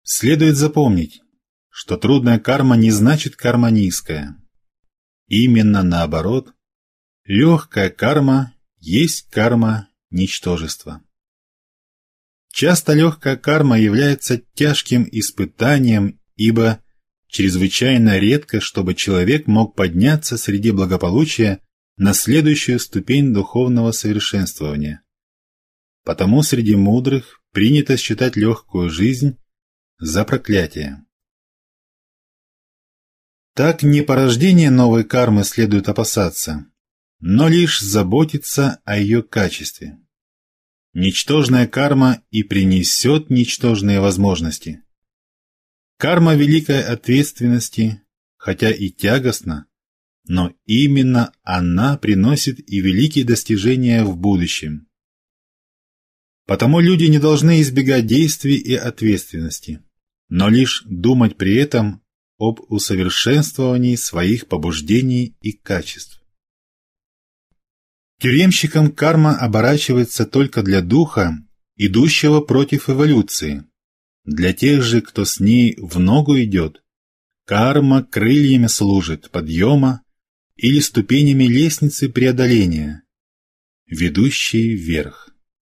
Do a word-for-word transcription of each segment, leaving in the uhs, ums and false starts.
Следует запомнить, что трудная карма не значит карма низкая. Именно наоборот, легкая карма есть карма ничтожества. Часто легкая карма является тяжким испытанием, ибо чрезвычайно редко, чтобы человек мог подняться среди благополучия на следующую ступень духовного совершенствования. Потому среди мудрых принято считать легкую жизнь за проклятие. Так не порождение новой кармы следует опасаться, но лишь заботиться о ее качестве. Ничтожная карма и принесет ничтожные возможности. Карма великой ответственности, хотя и тягостна, но именно она приносит и великие достижения в будущем. Потому люди не должны избегать действий и ответственности, но лишь думать при этом об усовершенствовании своих побуждений и качеств. Тюремщиком карма оборачивается только для духа, идущего против эволюции. Для тех же, кто с ней в ногу идет, карма крыльями служит подъема или ступенями лестницы преодоления, ведущей вверх.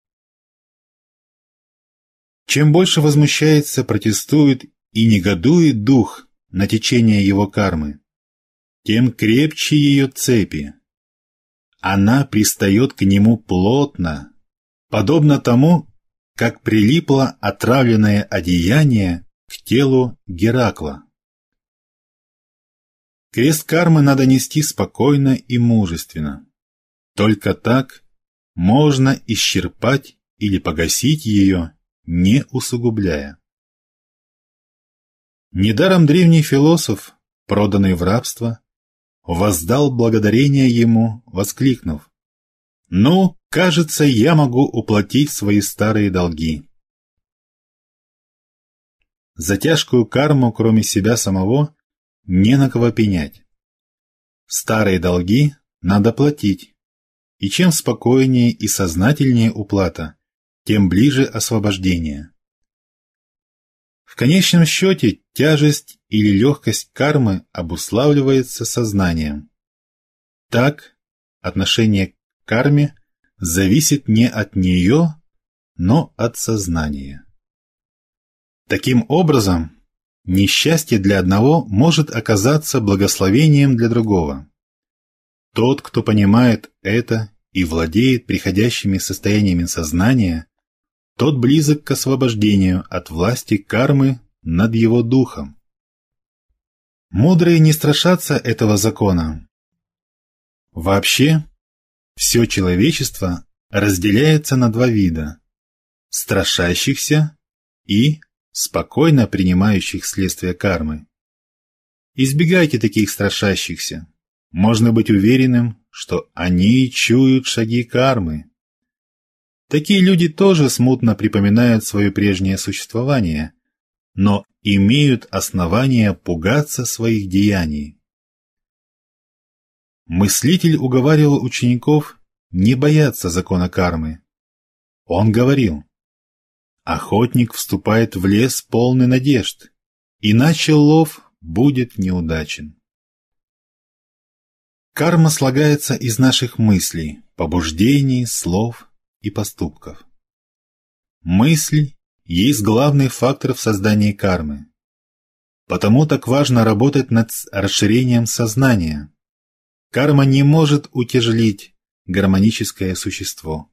Чем больше возмущается, протестует и негодует дух на течение его кармы, тем крепче ее цепи. Она пристает к нему плотно, подобно тому, как прилипло отравленное одеяние к телу Геракла. Крест кармы надо нести спокойно и мужественно. Только так можно исчерпать или погасить ее, не усугубляя. Недаром древний философ, проданный в рабство, воздал благодарение ему, воскликнув: «Ну, кажется, я могу уплатить свои старые долги». За тяжкую карму, кроме себя самого, не на кого пенять. Старые долги надо платить, и чем спокойнее и сознательнее уплата, тем ближе освобождение. В конечном счете тяжесть или легкость кармы обуславливается сознанием. Так, отношение к карме зависит не от нее, но от сознания. Таким образом, несчастье для одного может оказаться благословением для другого. Тот, кто понимает это и владеет приходящими состояниями сознания, тот близок к освобождению от власти кармы над его духом. Мудрые не страшатся этого закона. Вообще, все человечество разделяется на два вида – страшащихся и спокойно принимающих следствие кармы. Избегайте таких страшащихся. Можно быть уверенным, что они чуют шаги кармы. Такие люди тоже смутно припоминают свое прежнее существование, но имеют основания пугаться своих деяний. Мыслитель уговаривал учеников не бояться закона кармы. Он говорил: «Охотник вступает в лес полный надежд, иначе лов будет неудачен». Карма слагается из наших мыслей, побуждений, слов и поступков. Мысль есть главный фактор в создании кармы. Потому так важно работать над расширением сознания. Карма не может утяжелить гармоническое существо.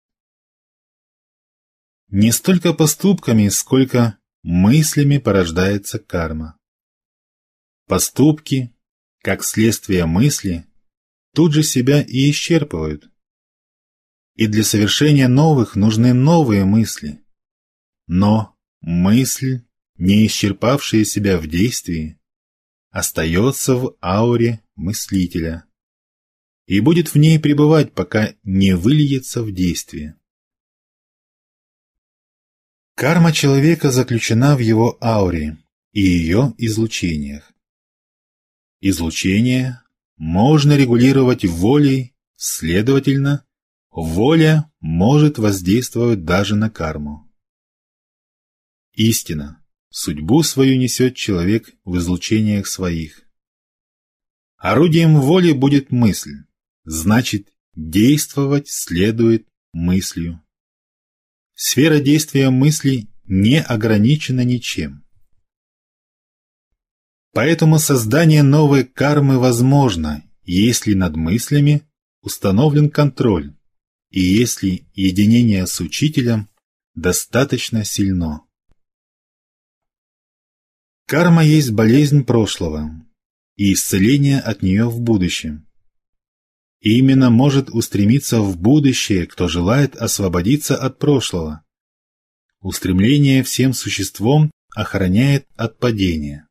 Не столько поступками, сколько мыслями порождается карма. Поступки, как следствие мысли, тут же себя и исчерпывают. И для совершения новых нужны новые мысли. Но мысль, не исчерпавшая себя в действии, остается в ауре мыслителя и будет в ней пребывать, пока не выльется в действие. Карма человека заключена в его ауре и ее излучениях. Излучение можно регулировать волей, следовательно, воля может воздействовать даже на карму. Истина. судьбу свою несет человек в излучениях своих. Орудием воли будет мысль, значит, действовать следует мыслью. Сфера действия мысли не ограничена ничем. Поэтому создание новой кармы возможно, если над мыслями установлен контроль и если единение с учителем достаточно сильно. Карма есть болезнь прошлого и исцеление от нее в будущем. И именно может устремиться в будущее, кто желает освободиться от прошлого. Устремление всем существом охраняет от падения.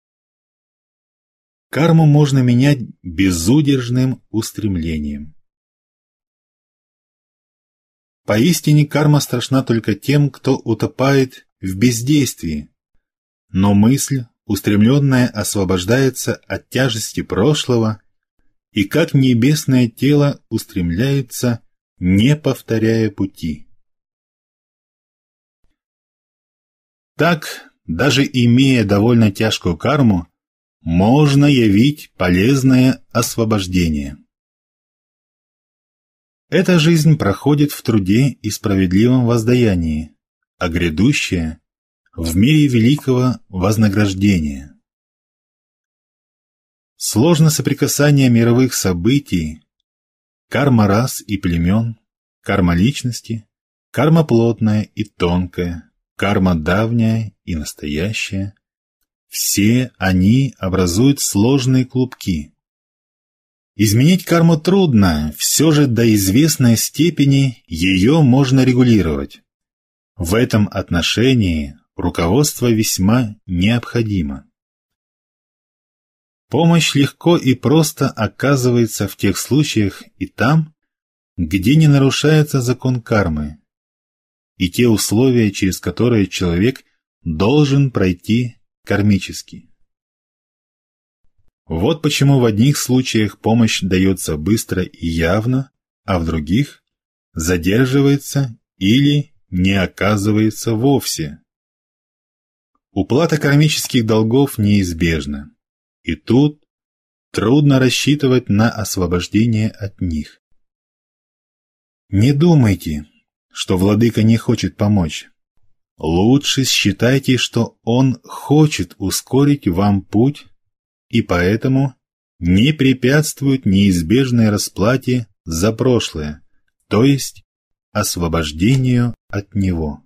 Карму можно менять безудержным устремлением. Поистине карма страшна только тем, кто утопает в бездействии, но мысль, устремленная, освобождается от тяжести прошлого и как небесное тело устремляется, не повторяя пути. Так, даже имея довольно тяжкую карму, можно явить полезное освобождение. Эта жизнь проходит в труде и справедливом воздаянии, а грядущее – в мире великого вознаграждения. Сложно соприкасание мировых событий, карма рас и племен, карма личности, карма плотная и тонкая, карма давняя и настоящая. Все они образуют сложные клубки. Изменить карму трудно, все же до известной степени ее можно регулировать. В этом отношении руководство весьма необходимо. Помощь легко и просто оказывается в тех случаях и там, где не нарушается закон кармы, и те условия, через которые человек должен пройти кармически. Вот почему в одних случаях помощь дается быстро и явно, а в других задерживается или не оказывается вовсе. Уплата кармических долгов неизбежна, и тут трудно рассчитывать на освобождение от них. Не думайте, что владыка не хочет помочь. Лучше считайте, что он хочет ускорить вам путь и поэтому не препятствует неизбежной расплате за прошлое, то есть освобождению от него.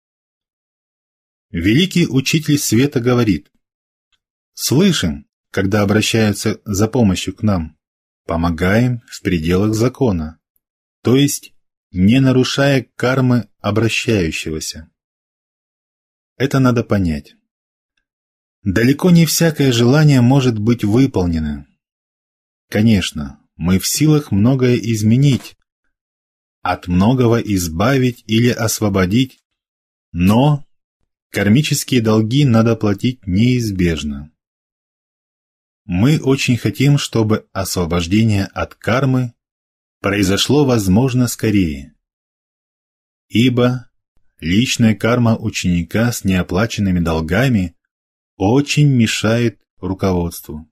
Великий Учитель Света говорит: «Слышим, когда обращаются за помощью к нам, помогаем в пределах закона, то есть не нарушая кармы обращающегося». Это надо понять. Далеко не всякое желание может быть выполнено. Конечно, мы в силах многое изменить, от многого избавить или освободить, но кармические долги надо платить неизбежно. Мы очень хотим, чтобы освобождение от кармы произошло, возможно, скорее, ибо личная карма ученика с неоплаченными долгами очень мешает руководству.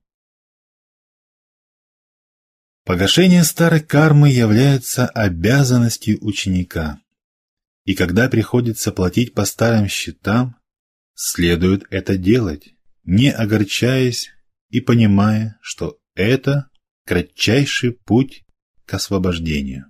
Погашение старой кармы является обязанностью ученика, и когда приходится платить по старым счетам, следует это делать, не огорчаясь и понимая, что это кратчайший путь к освобождению.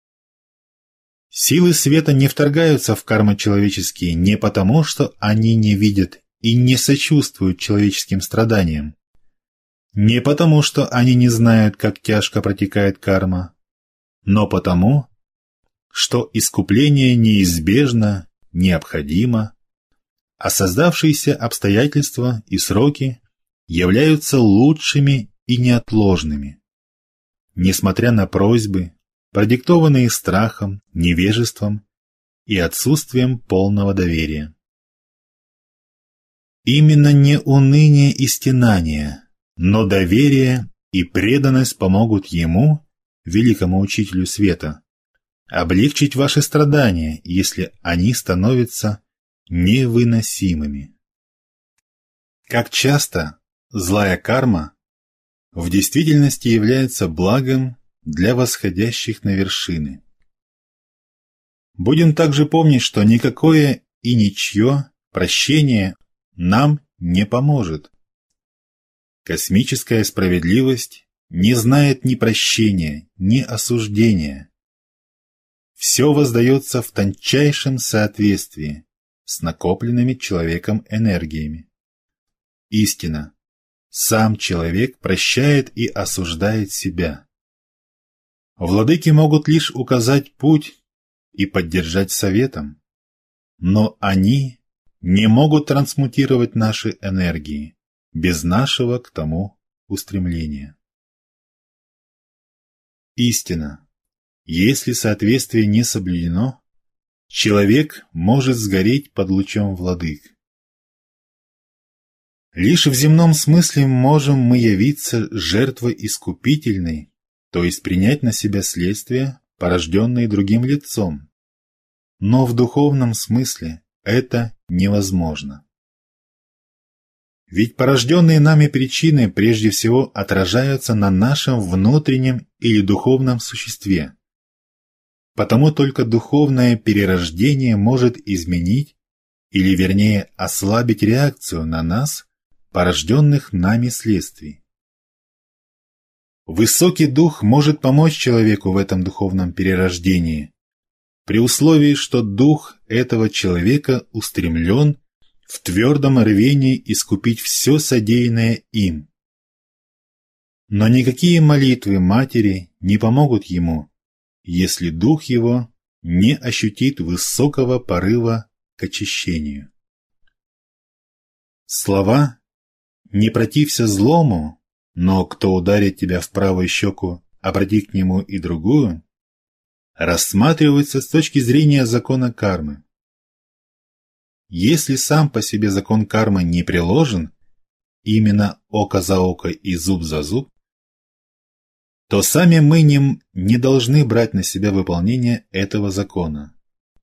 Силы света не вторгаются в кармы человеческие не потому, что они не видят и не сочувствуют человеческим страданиям, не потому, что они не знают, как тяжко протекает карма, но потому, что искупление неизбежно, необходимо, а создавшиеся обстоятельства и сроки являются лучшими и неотложными, несмотря на просьбы, продиктованные страхом, невежеством и отсутствием полного доверия. Именно не уныние и стенание, но доверие и преданность помогут ему, великому Учителю Света, облегчить ваши страдания, если они становятся невыносимыми. Как часто злая карма в действительности является благом для восходящих на вершины. Будем также помнить, что никакое и ничье прощение нам не поможет. Космическая справедливость не знает ни прощения, ни осуждения. Все воздается в тончайшем соответствии с накопленными человеком энергиями. Истина. Сам человек прощает и осуждает себя. Владыки могут лишь указать путь и поддержать советом, но они не могут трансмутировать наши энергии без нашего к тому устремления. Истина. Если соответствие не соблюдено, человек может сгореть под лучом владык. Лишь в земном смысле можем мы явиться жертвой искупительной, то есть принять на себя следствие, порожденные другим лицом. Но в духовном смысле это невозможно. Ведь порожденные нами причины прежде всего отражаются на нашем внутреннем или духовном существе. Потому только духовное перерождение может изменить, или вернее ослабить реакцию на нас, порожденных нами следствий. Высокий дух может помочь человеку в этом духовном перерождении, при условии, что дух этого человека устремлен в твердом рвении искупить все содеянное им. Но никакие молитвы матери не помогут ему, если дух его не ощутит высокого порыва к очищению. Слова «не протився злому, но кто ударит тебя в правую щеку, обрати к нему и другую» рассматриваются с точки зрения закона кармы. Если сам по себе закон кармы не приложен, именно око за око и зуб за зуб, то сами мы не, не должны брать на себя выполнение этого закона.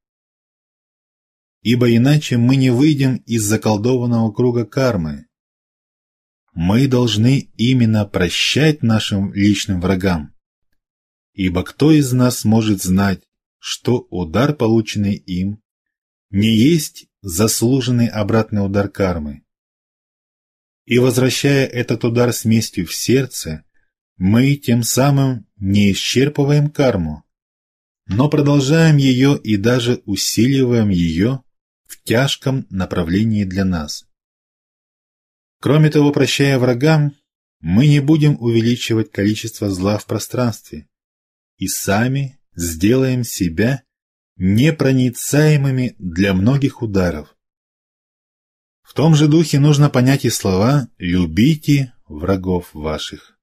Ибо иначе мы не выйдем из заколдованного круга кармы. Мы должны именно прощать нашим личным врагам, ибо кто из нас может знать, что удар, полученный им, не есть заслуженный обратный удар кармы. И возвращая этот удар с местью в сердце, мы тем самым не исчерпываем карму, но продолжаем ее и даже усиливаем ее в тяжком направлении для нас. Кроме того, прощая врагам, мы не будем увеличивать количество зла в пространстве и сами сделаем себя непроницаемыми для многих ударов. В том же духе нужно понять и слова «любите врагов ваших».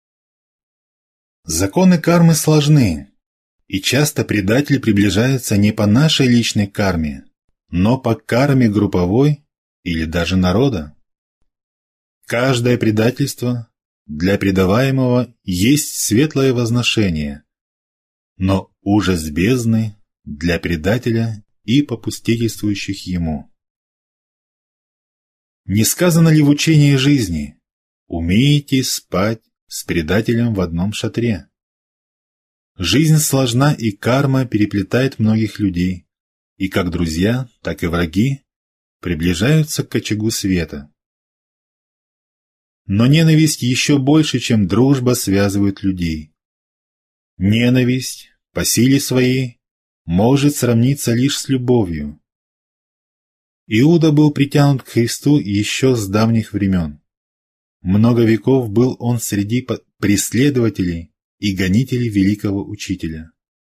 Законы кармы сложны, и часто предатель приближается не по нашей личной карме, но по карме групповой или даже народа. Каждое предательство для предаваемого есть светлое возношение, но ужас бездны для предателя и попустительствующих ему. Не сказано ли в учении жизни «умеете спать с предателем в одном шатре»? Жизнь сложна, и карма переплетает многих людей, и как друзья, так и враги приближаются к очагу света. Но ненависть еще больше, чем дружба, связывает людей. Ненависть по силе своей может сравниться лишь с любовью. Иуда был притянут к Христу еще с давних времен. Много веков был он среди преследователей и гонителей великого учителя.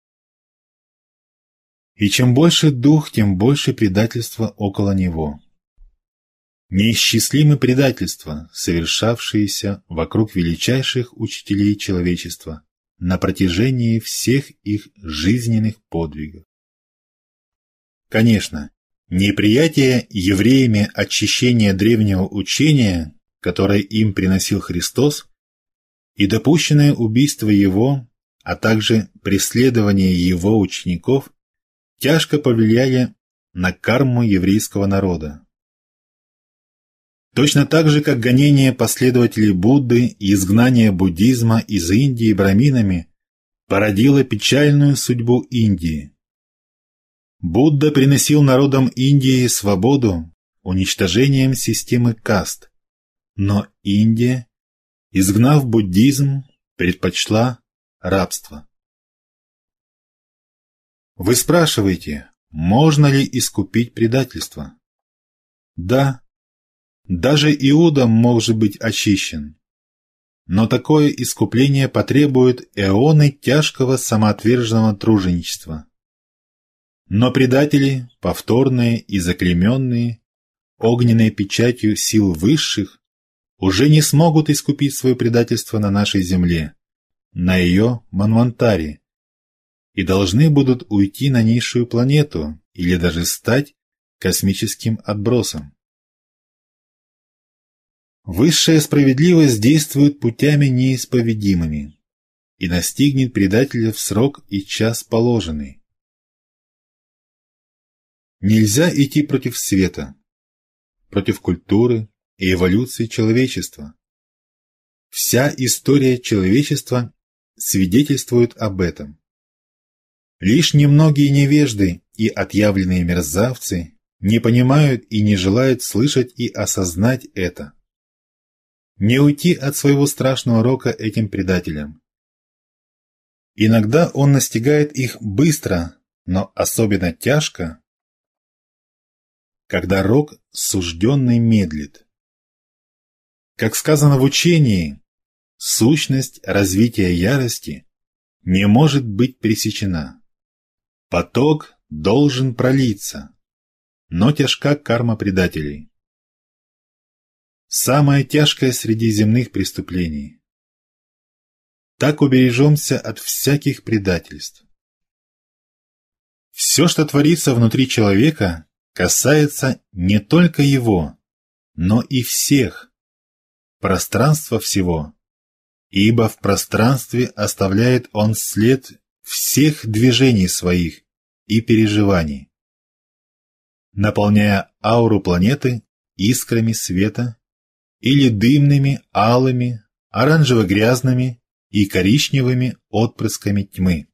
И чем больше дух, тем больше предательства около него. Неисчислимы предательства, совершавшиеся вокруг величайших учителей человечества на протяжении всех их жизненных подвигов. Конечно, неприятие евреями очищения древнего учения, которое им приносил Христос, и допущенное убийство его, а также преследование его учеников, тяжко повлияли на карму еврейского народа. Точно так же, как гонение последователей Будды и изгнание буддизма из Индии браминами породило печальную судьбу Индии. Будда приносил народам Индии свободу уничтожением системы каст, но Индия, изгнав буддизм, предпочла рабство. Вы спрашиваете, можно ли искупить предательство? Да, даже Иуда может быть очищен, но такое искупление потребует эоны тяжкого самоотверженного труженичества. Но предатели, повторные и заклейменные, огненной печатью сил высших, уже не смогут искупить свое предательство на нашей земле, на ее Манвантаре, и должны будут уйти на низшую планету или даже стать космическим отбросом. Высшая справедливость действует путями неисповедимыми и настигнет предателя в срок и час положенный. Нельзя идти против света, против культуры и эволюции человечества. Вся история человечества свидетельствует об этом. Лишь немногие невежды и отъявленные мерзавцы не понимают и не желают слышать и осознать это. Не уйти от своего страшного рока этим предателям. Иногда он настигает их быстро, но особенно тяжко, когда рок сужденный медлит. Как сказано в учении, сущность развития ярости не может быть пресечена. Поток должен пролиться, но тяжка карма предателей. Самое тяжкое среди земных преступлений. Так убережемся от всяких предательств. Все, что творится внутри человека, касается не только его, но и всех, пространства всего, ибо в пространстве оставляет он след всех движений своих и переживаний, наполняя ауру планеты искрами света или дымными, алыми, оранжево-грязными и коричневыми отпрысками тьмы.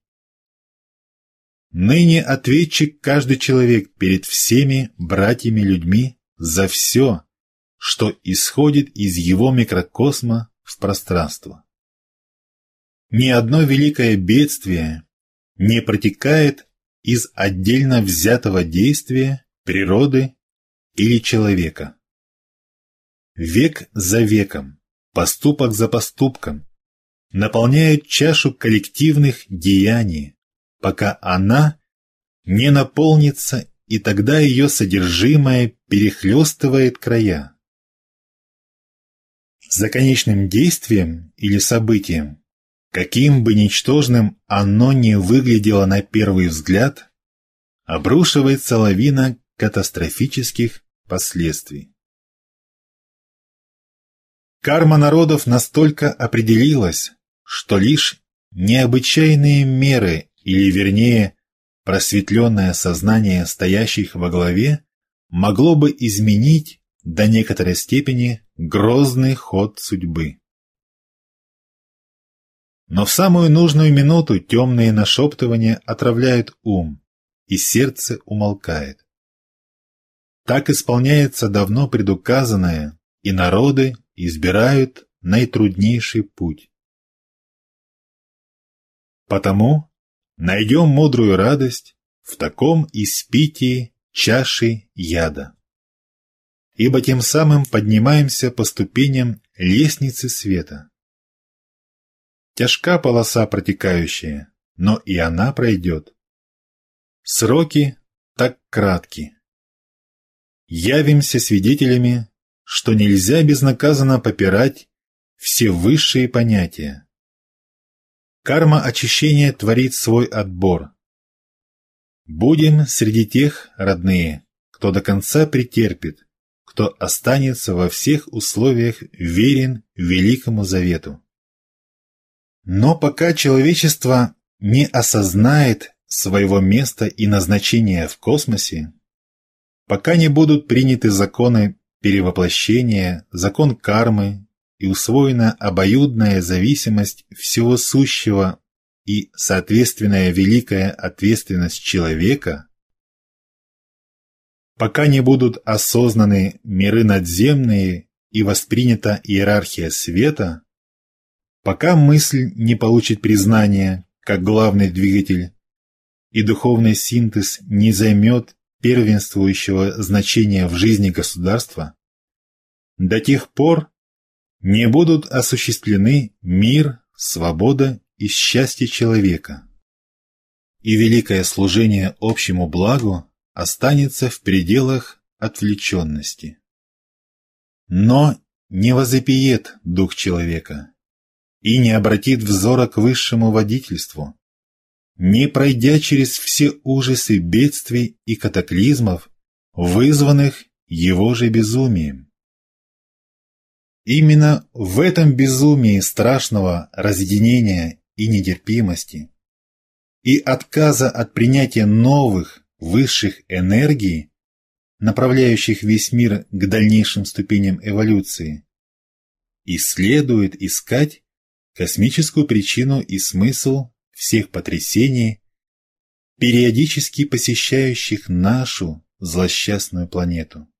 Ныне ответчик каждый человек перед всеми братьями-людьми за все, что исходит из его микрокосма в пространство. Ни одно великое бедствие не протекает из отдельно взятого действия природы или человека. Век за веком, поступок за поступком наполняет чашу коллективных деяний, пока она не наполнится, и тогда ее содержимое перехлестывает края. За конечным действием или событием, каким бы ничтожным оно ни выглядело на первый взгляд, обрушивается лавина катастрофических последствий. Карма народов настолько определилась, что лишь необычайные меры, или вернее, просветленное сознание стоящих во главе, могло бы изменить до некоторой степени грозный ход судьбы. Но в самую нужную минуту темные нашептывания отравляют ум, и сердце умолкает. Так исполняется давно предуказанное, и народы избирают наитруднейший путь. Потому найдем мудрую радость в таком испитии чаши яда. Ибо тем самым поднимаемся по ступеням лестницы света. Тяжка полоса протекающая, но и она пройдет. Сроки так кратки. Явимся свидетелями, что нельзя безнаказанно попирать все высшие понятия. Карма очищения творит свой отбор. Будем среди тех, родные, кто до конца претерпит, кто останется во всех условиях верен Великому Завету. Но пока человечество не осознает своего места и назначения в космосе, пока не будут приняты законы перевоплощение, закон кармы и усвоена обоюдная зависимость всего сущего и соответственная великая ответственность человека, пока не будут осознаны миры надземные и воспринята иерархия света, пока мысль не получит признания как главный двигатель и духовный синтез не займет первенствующего значения в жизни государства, до тех пор не будут осуществлены мир, свобода и счастье человека, и великое служение общему благу останется в пределах отвлеченности. Но не возопиет дух человека и не обратит взора к высшему водительству, не пройдя через все ужасы бедствий и катаклизмов, вызванных его же безумием. Именно в этом безумии страшного разъединения и нетерпимости и отказа от принятия новых, высших энергий, направляющих весь мир к дальнейшим ступеням эволюции, и следует искать космическую причину и смысл всех потрясений, периодически посещающих нашу злосчастную планету.